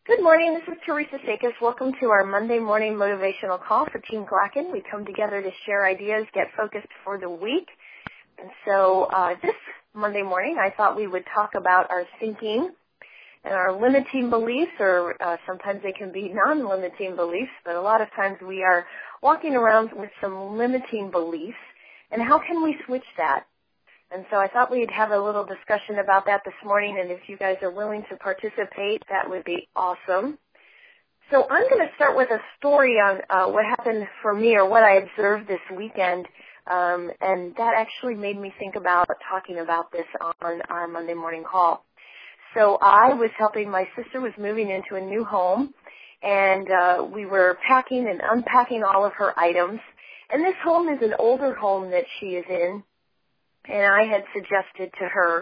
Good morning. This is Teresa Sakis. Welcome to our Monday morning motivational call for Team Glacken. We come together to share ideas, get focused for the week. And so this Monday morning, I thought we would talk about our thinking and our limiting beliefs, or sometimes they can be non-limiting beliefs, but a lot of times we are walking around with some limiting beliefs. And how can we switch that? And so I thought we'd have a little discussion about that this morning, and if you guys are willing to participate, that would be awesome. So I'm going to start with a story on what happened for me or what I observed this weekend, and that actually made me think about talking about this on our Monday morning call. So I was helping, my sister was moving into a new home, and we were packing and unpacking all of her items. And this home is an older home that she is in. And I had suggested to her,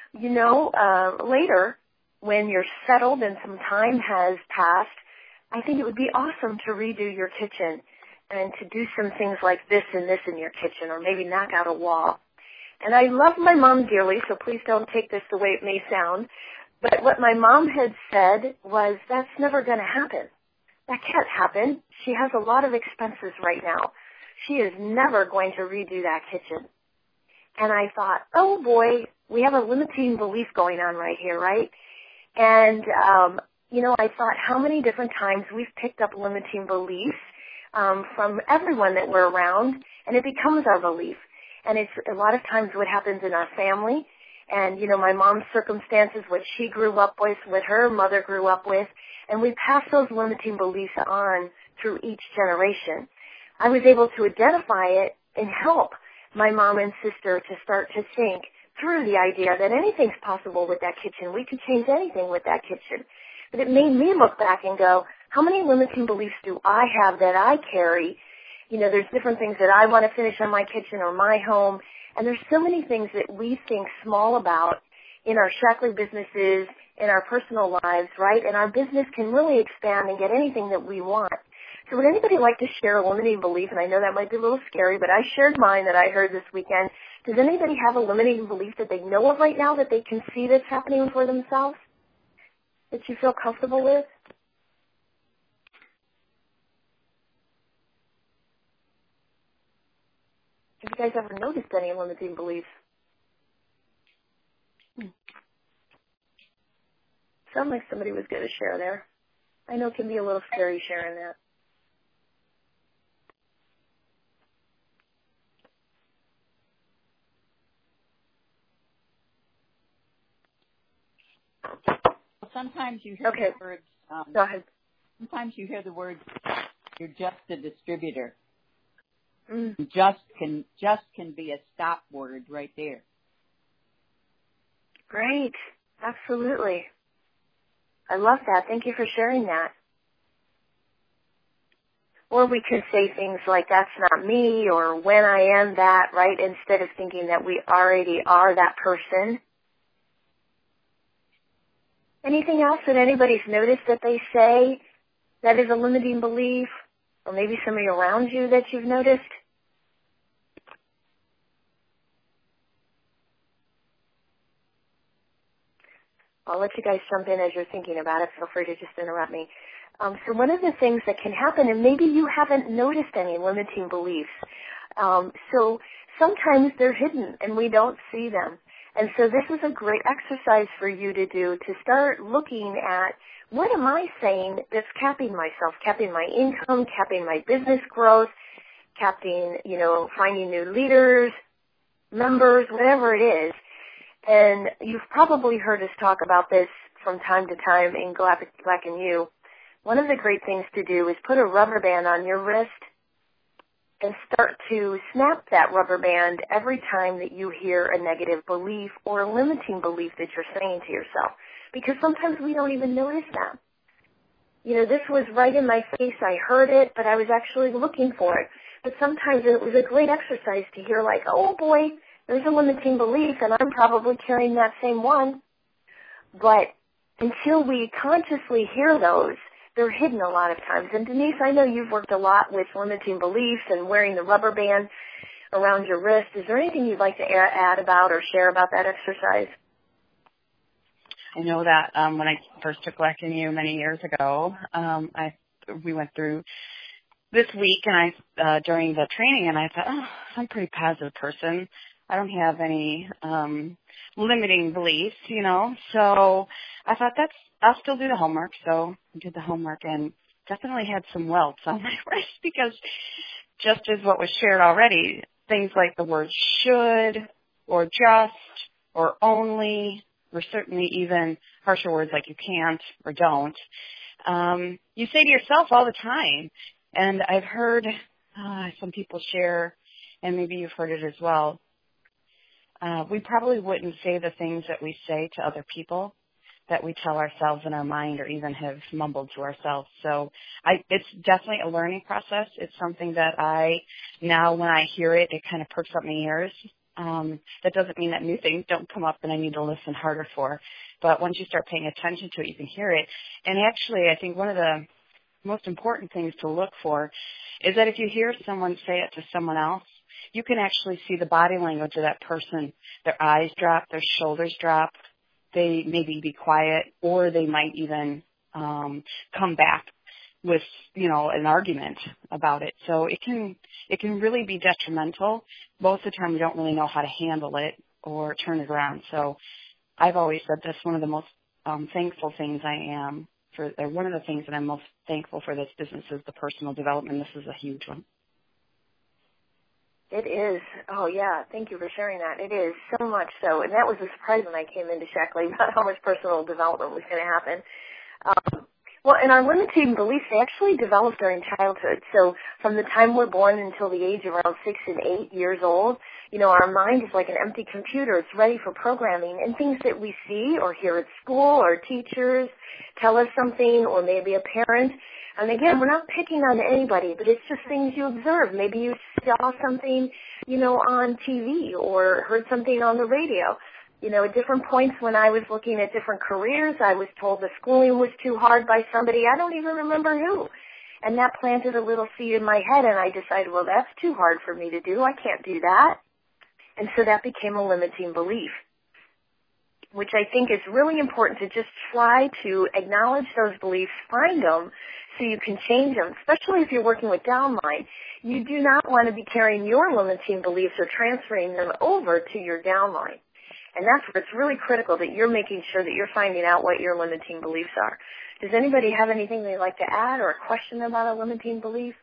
later when you're settled and some time has passed, I think it would be awesome to redo your kitchen and to do some things like this and this in your kitchen, or maybe knock out a wall. And I love my mom dearly, so please don't take this the way it may sound. But what my mom had said was, that's never going to happen. That can't happen. She has a lot of expenses right now. She is never going to redo that kitchen. And I thought, oh boy, we have a limiting belief going on right here, right? And, I thought how many different times we've picked up limiting beliefs from everyone that we're around, and it becomes our belief. And it's a lot of times what happens in our family. And, my mom's circumstances, what she grew up with, what her mother grew up with, and we pass those limiting beliefs on through each generation. I was able to identify it and help my mom and sister to start to think through the idea that anything's possible with that kitchen. We could change anything with that kitchen. But it made me look back and go, how many limiting beliefs do I have that I carry? There's different things that I want to finish on my kitchen or my home. And there's so many things that we think small about in our Shackley businesses, in our personal lives, right? And our business can really expand and get anything that we want. So would anybody like to share a limiting belief? And I know that might be a little scary, but I shared mine that I heard this weekend. Does anybody have a limiting belief that they know of right now that they can see that's happening for themselves, that you feel comfortable with? Have you guys ever noticed any limiting beliefs? Sounds like somebody was going to share there. I know it can be a little scary sharing that. Sometimes you hear the words. Go ahead. Sometimes you hear the words, "You're just a distributor." Mm. Just can be a stop word right there. Great. Absolutely. I love that. Thank you for sharing that. Or we could say things like, that's not me, or when I am that, right, instead of thinking that we already are that person. Anything else that anybody's noticed that they say that is a limiting belief? Or maybe somebody around you that you've noticed? I'll let you guys jump in as you're thinking about it. Feel free to just interrupt me. So one of the things that can happen, and maybe you haven't noticed any limiting beliefs, so sometimes they're hidden and we don't see them. And so this is a great exercise for you to do, to start looking at, what am I saying that's capping myself, capping my income, capping my business growth, capping, finding new leaders, members, whatever it is. And you've probably heard us talk about this from time to time in Glacken U. One of the great things to do is put a rubber band on your wrist and start to snap that rubber band every time that you hear a negative belief or a limiting belief that you're saying to yourself. Because sometimes we don't even notice them. This was right in my face. I heard it, but I was actually looking for it. But sometimes it was a great exercise to hear like, oh boy, there's a limiting belief, and I'm probably carrying that same one. But until we consciously hear those, they're hidden a lot of times. And Denise, I know you've worked a lot with limiting beliefs and wearing the rubber band around your wrist. Is there anything you'd like to add about or share about that exercise? I know that when I first took Black in You many years ago, we went through this week, and during the training, and I thought, oh, I'm a pretty positive person. I don't have any limiting beliefs, So I thought I'll still do the homework. So I did the homework and definitely had some welts on my wrist because just as what was shared already, things like the word should or just or only, or certainly even harsher words like you can't or don't, you say to yourself all the time. And I've heard some people share, and maybe you've heard it as well, we probably wouldn't say the things that we say to other people that we tell ourselves in our mind or even have mumbled to ourselves. So it's definitely a learning process. It's something that now when I hear it, it kind of perks up my ears. That doesn't mean that new things don't come up and I need to listen harder for. But once you start paying attention to it, you can hear it. And actually, I think one of the most important things to look for is that if you hear someone say it to someone else, you can actually see the body language of that person. Their eyes drop, their shoulders drop, they maybe be quiet, or they might even come back with, an argument about it. So it can really be detrimental. Most of the time we don't really know how to handle it or turn it around. So I've always said that's one of the most thankful things one of the things that I'm most thankful for this business is the personal development. This is a huge one. It is. Oh, yeah. Thank you for sharing that. It is so much so. And that was a surprise when I came into Shaklee about how much personal development was going to happen. Well, and our limiting beliefs, they actually develop during childhood. So from the time we're born until the age of around 6 and 8 years old, our mind is like an empty computer. It's ready for programming. And things that we see or hear at school or teachers tell us something, or maybe a parent. And again, we're not picking on anybody, but it's just things you observe. Maybe you saw something, on TV or heard something on the radio. At different points when I was looking at different careers, I was told the schooling was too hard by somebody. I don't even remember who. And that planted a little seed in my head, and I decided, well, that's too hard for me to do. I can't do that. And so that became a limiting belief, which I think is really important to just try to acknowledge those beliefs, find them, so you can change them, especially if you're working with downline. You do not want to be carrying your limiting beliefs or transferring them over to your downline. And that's where it's really critical that you're making sure that you're finding out what your limiting beliefs are. Does anybody have anything they'd like to add or a question about a limiting belief?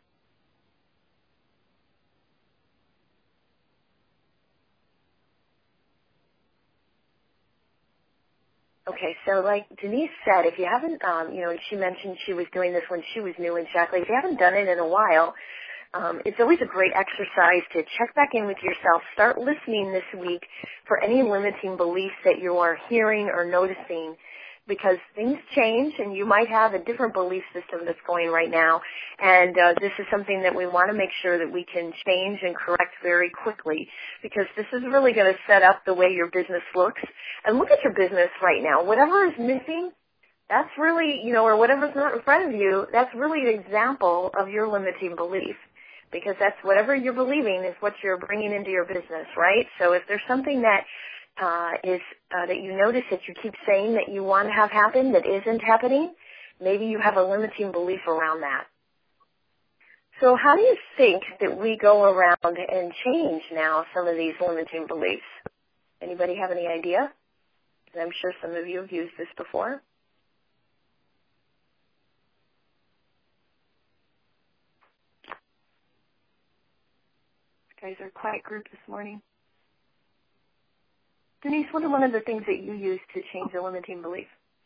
Okay, so like Denise said, if you haven't, she mentioned she was doing this when she was new in Shaklee. If you haven't done it in a while, it's always a great exercise to check back in with yourself. Start listening this week for any limiting beliefs that you are hearing or noticing, because things change and you might have a different belief system that's going right now. And this is something that we want to make sure that we can change and correct very quickly, because this is really going to set up the way your business looks. And look at your business right now. Whatever is missing, that's really, or whatever's not in front of you, that's really an example of your limiting belief, because that's whatever you're believing is what you're bringing into your business, right? So if there's something that that you notice that you keep saying that you want to have happen that isn't happening, maybe you have a limiting belief around that. So how do you think that we go around and change now some of these limiting beliefs? Anybody have any idea? And I'm sure some of you have used this before. You guys are a quiet group this morning. Denise, what are one of the things that you use to change a limiting belief?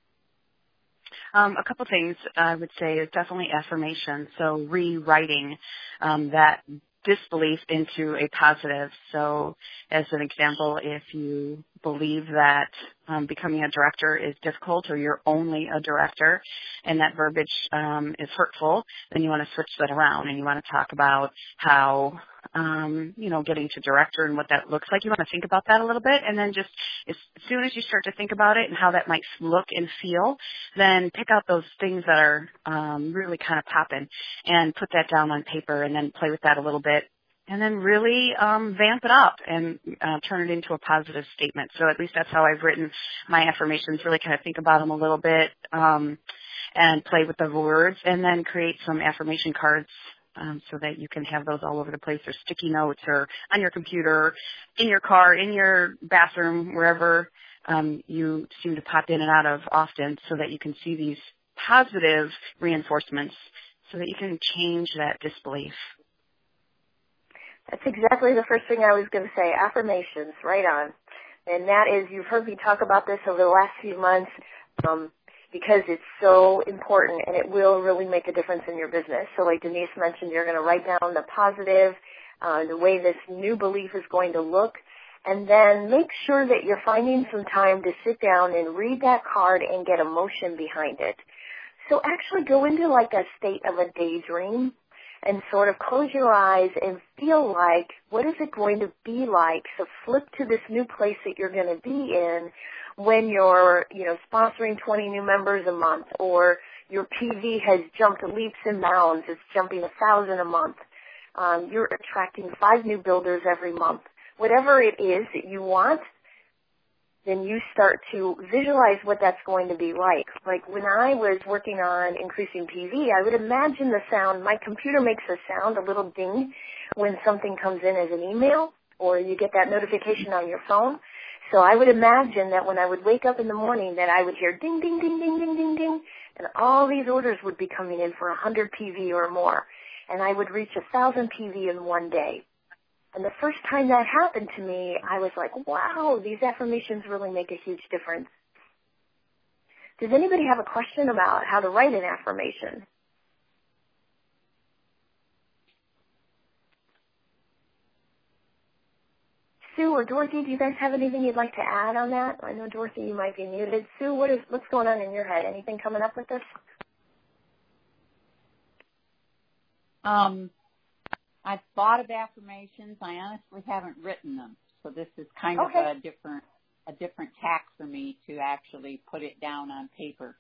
A couple things I would say is definitely affirmation. So rewriting that disbelief into a positive. So as an example, if you believe that becoming a director is difficult, or you're only a director and that verbiage is hurtful, then you want to switch that around and you want to talk about how getting to director and what that looks like. You want to think about that a little bit, and then just as soon as you start to think about it and how that might look and feel, then pick out those things that are really kind of popping and put that down on paper, and then play with that a little bit. and then really vamp it up and turn it into a positive statement. So at least that's how I've written my affirmations, really kind of think about them a little bit and play with the words, and then create some affirmation cards so that you can have those all over the place, or sticky notes, or on your computer, in your car, in your bathroom, wherever you seem to pop in and out of often, so that you can see these positive reinforcements so that you can change that disbelief. That's exactly the first thing I was going to say, affirmations, right on. And that is, you've heard me talk about this over the last few months because it's so important, and it will really make a difference in your business. So like Denise mentioned, you're going to write down the positive, the way this new belief is going to look, and then make sure that you're finding some time to sit down and read that card and get emotion behind it. So actually go into like a state of a daydream and sort of close your eyes and feel like, what is it going to be like? So flip to this new place that you're going to be in when you're, sponsoring 20 new members a month, or your PV has jumped leaps and bounds. It's jumping 1,000 a month. You're attracting 5 new builders every month. Whatever it is that you want, then you start to visualize what that's going to be like. Like when I was working on increasing PV, I would imagine the sound. My computer makes a sound, a little ding, when something comes in as an email or you get that notification on your phone. So I would imagine that when I would wake up in the morning that I would hear ding, ding, ding, ding, ding, ding, ding, and all these orders would be coming in for 100 PV or more. And I would reach 1,000 PV in one day. And the first time that happened to me, I was like, wow, these affirmations really make a huge difference. Does anybody have a question about how to write an affirmation? Sue or Dorothy, do you guys have anything you'd like to add on that? I know, Dorothy, you might be muted. Sue, what's going on in your head? Anything coming up with this? I've thought of affirmations. I honestly haven't written them, so this is kind of a different tack for me to actually put it down on paper.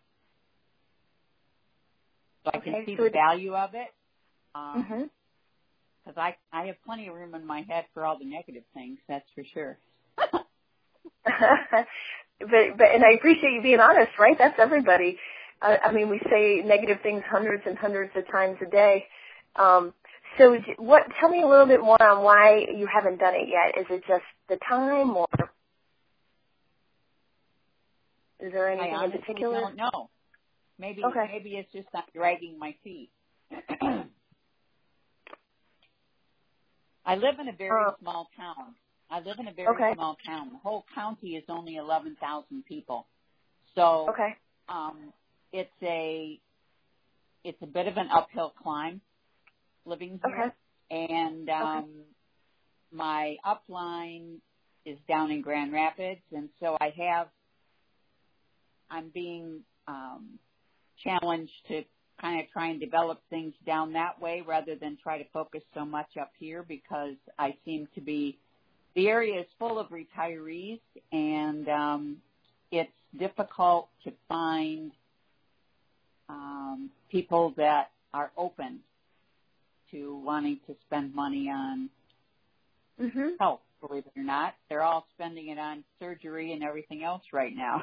So I can see the value of it, because I have plenty of room in my head for all the negative things. That's for sure. but and I appreciate you being honest, right? That's everybody. I mean, we say negative things hundreds and hundreds of times a day. So tell me a little bit more on why you haven't done it yet. Is it just the time, or is there anything in particular? I don't know. Maybe it's just not dragging my feet. I live in a very small town. Small town. The whole county is only 11,000 people. So it's a bit of an uphill climb living here. And my upline is down in Grand Rapids, and so I'm being challenged to kind of try and develop things down that way rather than try to focus so much up here, because I seem to be, the area is full of retirees, and it's difficult to find people that are open to wanting to spend money on health, believe it or not. They're all spending it on surgery and everything else right now.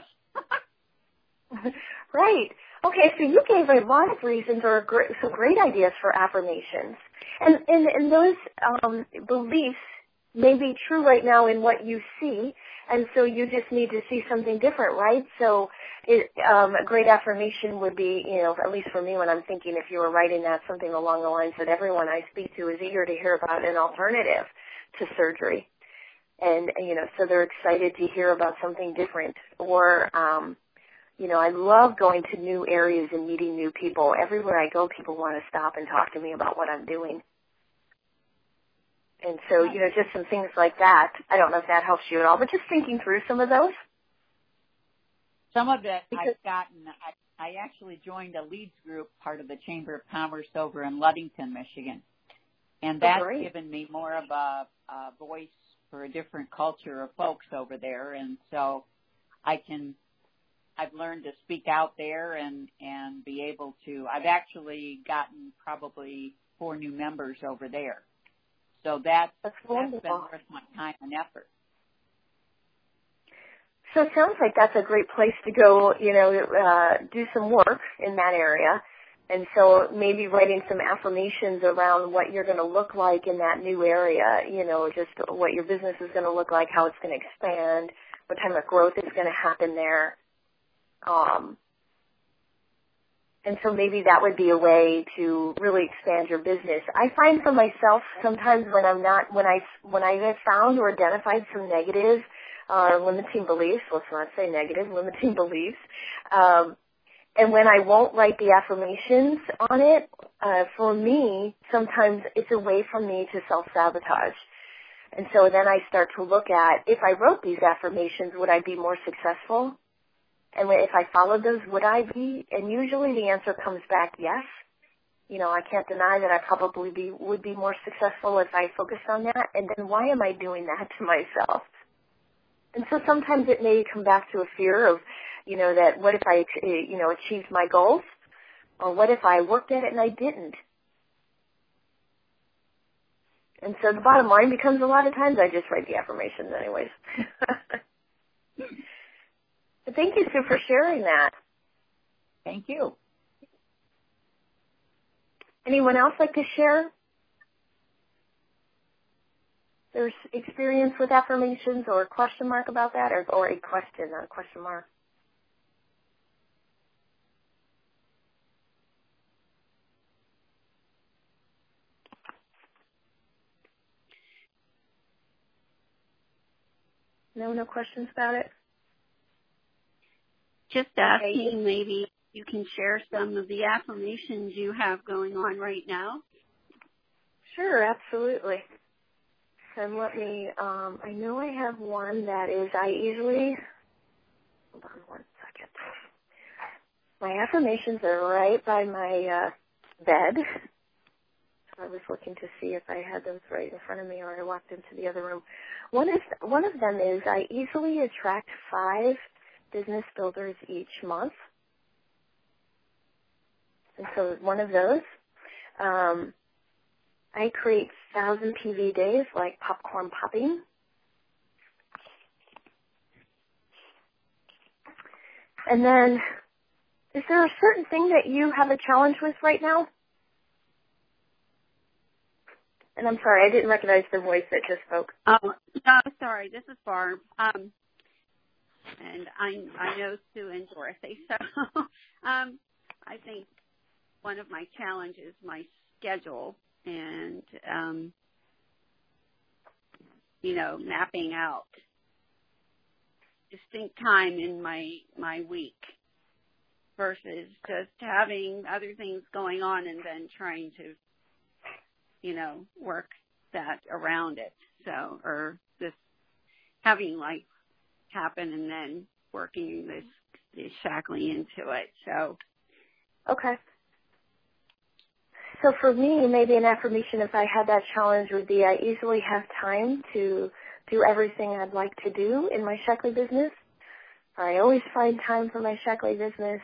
Right. Okay, so you gave a lot of reasons or some great ideas for affirmations. And those beliefs may be true right now in what you see, and so you just need to see something different, right? So a great affirmation would be, at least for me when I'm thinking, if you were writing that, something along the lines that everyone I speak to is eager to hear about an alternative to surgery. And, so they're excited to hear about something different. Or, I love going to new areas and meeting new people. Everywhere I go, people want to stop and talk to me about what I'm doing. And so, just some things like that. I don't know if that helps you at all, but just thinking through some of those. Some of it I've gotten, I actually joined a leads group, part of the Chamber of Commerce over in Ludington, Michigan. And that's given me more of a voice for a different culture of folks over there. And so I've learned to speak out there and be able to, I've actually gotten probably 4 new members over there. So that's been wonderful. worth my time and effort. So it sounds like that's a great place to go, do some work in that area. And so maybe writing some affirmations around what you're going to look like in that new area, just what your business is going to look like, how it's going to expand, what type of growth is going to happen there. And so maybe that would be a way to really expand your business. I find for myself sometimes when I have found or identified some negative limiting beliefs, let's not say negative, limiting beliefs, and when I won't write the affirmations on it, for me, sometimes it's a way for me to self-sabotage. And so then I start to look at, if I wrote these affirmations, would I be more successful? And if I followed those, would I be? And usually the answer comes back yes. I can't deny that I probably would be more successful if I focused on that. And then why am I doing that to myself? And so sometimes it may come back to a fear of, that what if I, achieved my goals? Or what if I worked at it and I didn't? And so the bottom line becomes a lot of times I just write the affirmations anyways. But thank you, Sue, for sharing that. Thank you. Anyone else like to share their experience with affirmations or a question mark about that, or a question, not a question mark? No questions about it? Just asking, maybe you can share some of the affirmations you have going on right now. Sure, absolutely. And let me, I know I have one that is, hold on one second. My affirmations are right by my bed. So I was looking to see if I had those right in front of me or I walked into the other room. One of them is, I easily attract 5 business builders each month. And so one of those, I create 1,000 PV days like popcorn popping. And then, is there a certain thing that you have a challenge with right now? And I'm sorry, I didn't recognize the voice that just spoke. Oh, no, sorry, this is Barb. And I know Sue and Dorothy. So I think one of my challenges is my schedule and, mapping out distinct time in my week versus just having other things going on and then trying to, work that around it. So, or just having life happen and then working this shackling into it. So. Okay. So for me, maybe an affirmation if I had that challenge would be I easily have time to do everything I'd like to do in my Shackley business. I always find time for my Shackley business.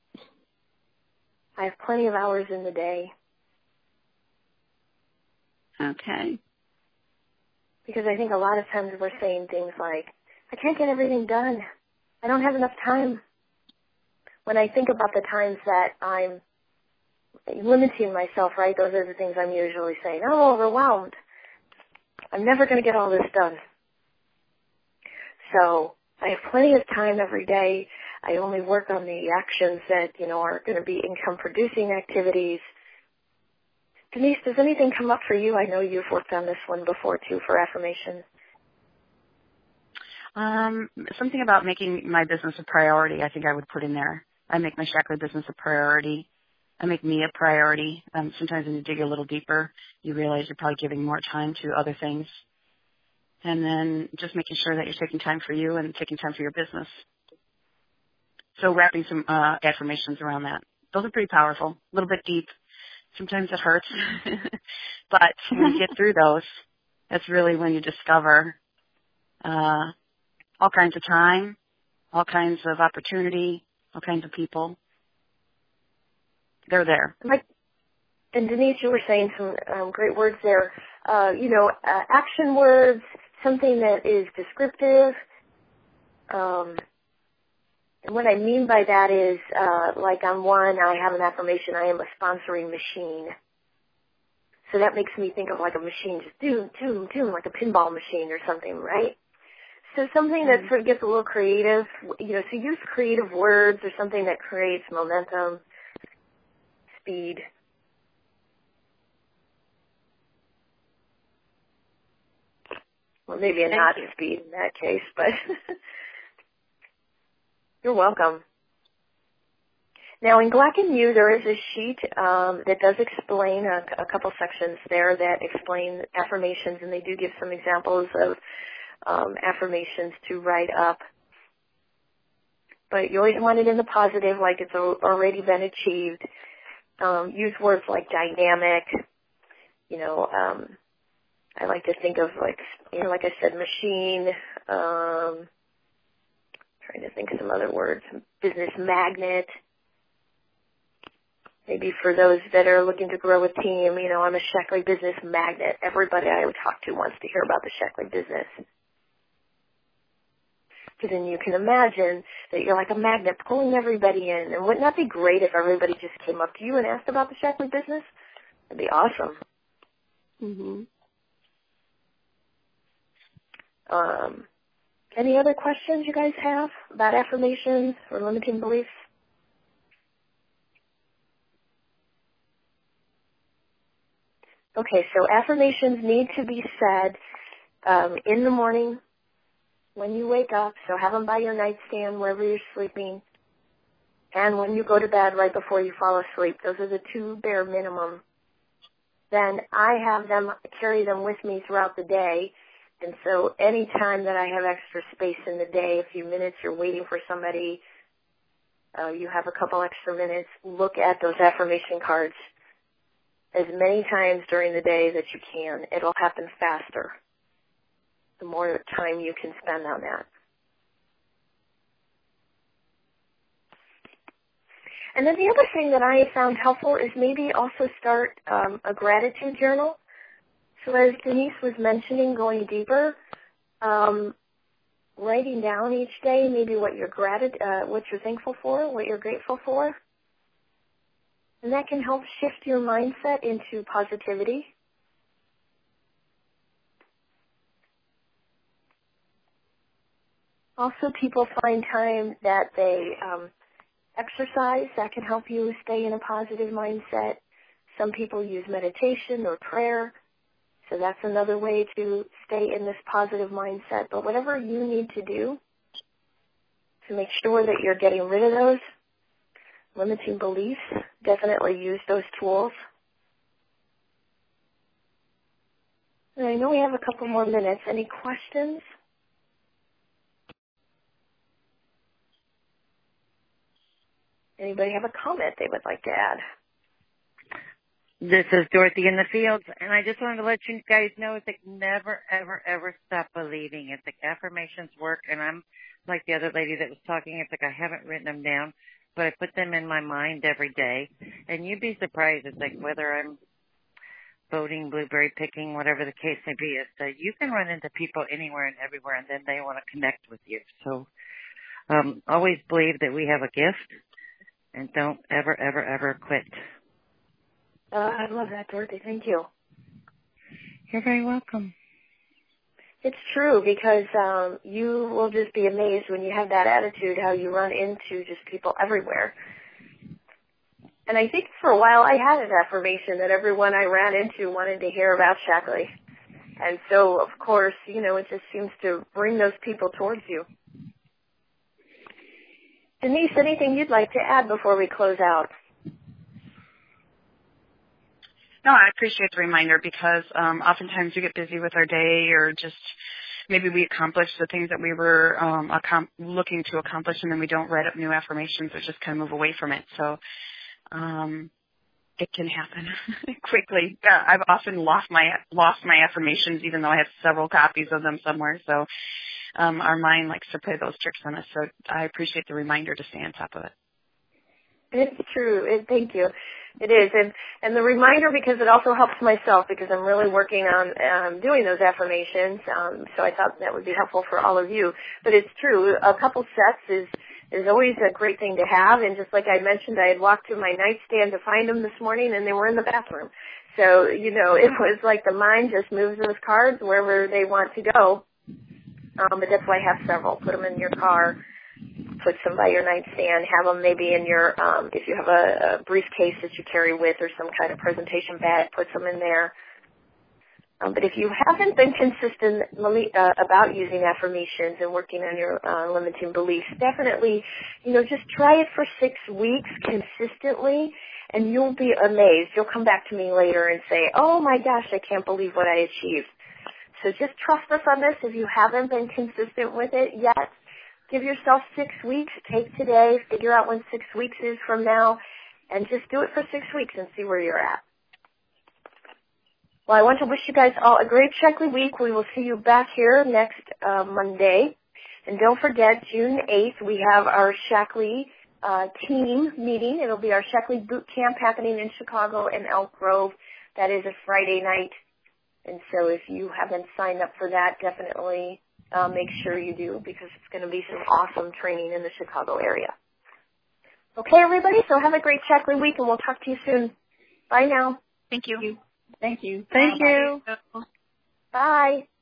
I have plenty of hours in the day. Okay. Because I think a lot of times we're saying things like, I can't get everything done. I don't have enough time. When I think about the times that I'm limiting myself, right, those are the things I'm usually saying. I'm overwhelmed. I'm never going to get all this done. So I have plenty of time every day. I only work on the actions that, are going to be income-producing activities. Denise, does anything come up for you? I know you've worked on this one before, too, for affirmations. Something about making my business a priority, I think I would put in there. I make my Shackley business a priority. I make me a priority. Sometimes when you dig a little deeper, you realize you're probably giving more time to other things. And then just making sure that you're taking time for you and taking time for your business. So wrapping some affirmations around that. Those are pretty powerful, a little bit deep. Sometimes it hurts. But when you get through those, that's really when you discover all kinds of time, all kinds of opportunity, all kinds of people. They're there. And Denise, you were saying some great words there. action words, something that is descriptive. And what I mean by that is, like on one, I have an affirmation, I am a sponsoring machine. So that makes me think of like a machine, just doom, doom, doom, like a pinball machine or something, right? So something that sort of gets a little creative, so use creative words or something that creates momentum, speed. Well, maybe a nod to speed in that case, but you're welcome. Now, in Black and You, there is a sheet that does explain a couple sections there that explain affirmations, and they do give some examples of affirmations to write up. But you always want it in the positive, like it's already been achieved. Use words like dynamic. I like to think of like I said, machine. Trying to think of some other words. Business magnet. Maybe for those that are looking to grow a team, I'm a Sheckley business magnet. Everybody I would talk to wants to hear about the Sheckley business. So then you can imagine that you're like a magnet pulling everybody in. And wouldn't that be great if everybody just came up to you and asked about the Sheckley business? That'd be awesome. Mhm. Any other questions you guys have about affirmations or limiting beliefs? Okay, so affirmations need to be said in the morning when you wake up, so have them by your nightstand wherever you're sleeping, and when you go to bed right before you fall asleep. Those are the two bare minimum. Then I have them, carry them with me throughout the day, and so any time that I have extra space in the day, a few minutes, you're waiting for somebody, you have a couple extra minutes, look at those affirmation cards as many times during the day that you can. It'll happen faster the more time you can spend on that. And then the other thing that I found helpful is maybe also start a gratitude journal. So as Denise was mentioning, going deeper, writing down each day maybe what you're thankful for, what you're grateful for. And that can help shift your mindset into positivity. Also, people find time that they exercise. That can help you stay in a positive mindset. Some people use meditation or prayer. So that's another way to stay in this positive mindset. But whatever you need to do to make sure that you're getting rid of those limiting beliefs, definitely use those tools. And I know we have a couple more minutes. Any questions? Anybody have a comment they would like to add? This is Dorothy in the fields, and I just wanted to let you guys know it's like never, ever, ever stop believing. It's like affirmations work, and I'm like the other lady that was talking. It's like I haven't written them down, but I put them in my mind every day, and you'd be surprised. It's like whether I'm voting, blueberry picking, whatever the case may be, is that you can run into people anywhere and everywhere, and then they want to connect with you. So always believe that we have a gift, and don't ever, ever, ever quit. I love that, Dorothy. Thank you. You're very welcome. It's true, because you will just be amazed when you have that attitude how you run into just people everywhere. And I think for a while I had an affirmation that everyone I ran into wanted to hear about Sheckley. And so, of course, it just seems to bring those people towards you. Denise, anything you'd like to add before we close out? No, I appreciate the reminder, because oftentimes we get busy with our day, or just maybe we accomplish the things that we were looking to accomplish, and then we don't write up new affirmations or just kind of move away from it. So it can happen quickly. I've often lost my affirmations, even though I have several copies of them somewhere. So our mind likes to play those tricks on us. So I appreciate the reminder to stay on top of it. It's true. Thank you. It is. And the reminder, because it also helps myself, because I'm really working on doing those affirmations. So I thought that would be helpful for all of you. But it's true. A couple sets is always a great thing to have. And just like I mentioned, I had walked to my nightstand to find them this morning, and they were in the bathroom. So, it was like the mind just moves those cards wherever they want to go. But that's why I have several. Put them in your car. Put some by your nightstand. Have them maybe in your, if you have a briefcase that you carry with or some kind of presentation bag, put some in there. But if you haven't been consistent about using affirmations and working on your limiting beliefs, definitely, just try it for 6 weeks consistently, and you'll be amazed. You'll come back to me later and say, oh my gosh, I can't believe what I achieved. So just trust us on this. If you haven't been consistent with it yet, give yourself 6 weeks. Take today, figure out when 6 weeks is from now, and just do it for 6 weeks and see where you're at. Well, I want to wish you guys all a great Shaklee week. We will see you back here next Monday. And don't forget, June 8th, we have our Shaklee team meeting. It'll be our Shaklee boot camp happening in Chicago and Elk Grove. That is a Friday night. And so if you haven't signed up for that, definitely make sure you do, because it's going to be some awesome training in the Chicago area. Okay, everybody, so have a great Shaklee week, and we'll talk to you soon. Bye now. Thank you. Thank you. Thank you. Bye.